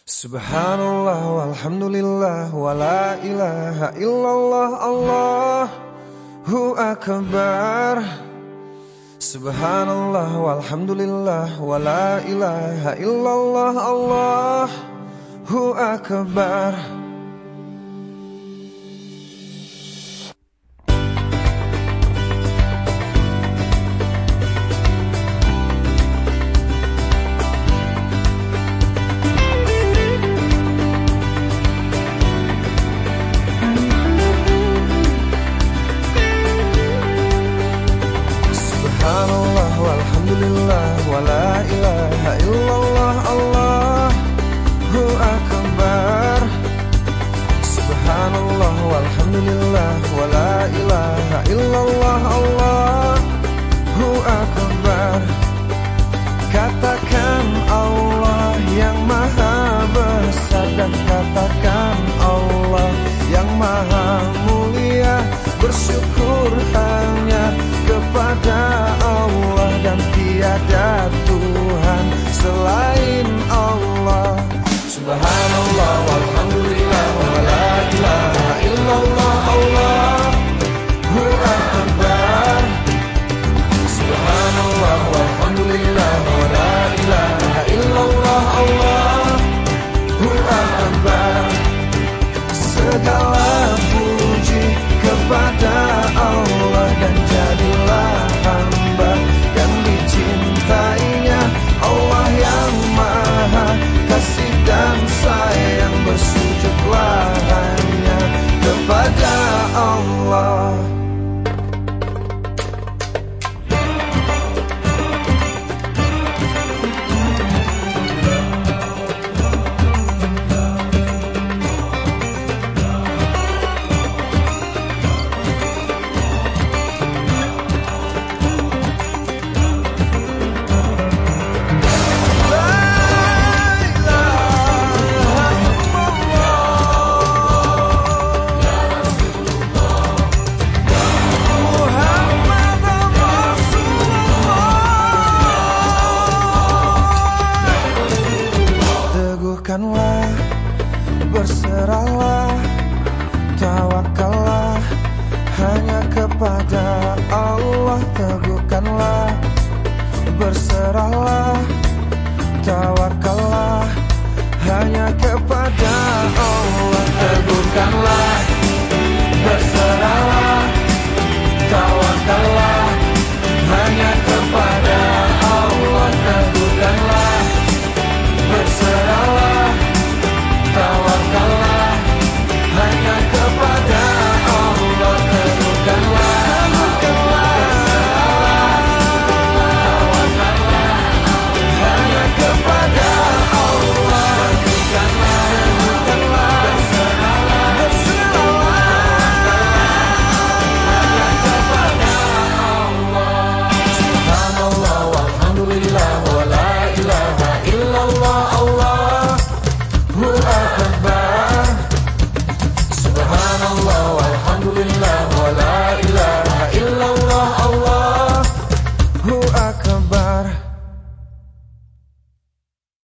Subhanallah walhamdulillah wa la ilaha illallah Allahu akbar. Subhanallah walhamdulillah wa la ilaha illallah Allahu akbar. Alhamdulillah wa la ilaha illallah Allahu akbar. Subhanallah walhamdulillah wa la ilaha illallah Allahu akbar. Katakan Allah yang maha besar dan katakan Allah yang maha mulia. Bersyukur hanya kepada Allah dan tiada Tuhan selain Allah. Subhanallah walhamdulillah wa la ilaha illallah Allahu akbar. Subhanallah walhamdulillah wa la ilaha illallah Allahu akbar. Segala puji kepada Allah dan jadilah hamba yang dicintainya. Allah yang maha kasih dan sayang, bersujudlah hanya kepada Allah. Teguhkanlah, berserahlah, tawakallah hanya kepada Allah. Teguhkanlah, berserahlah, tawakallah hanya kepada Allah. Teguhkanlah, berserahlah.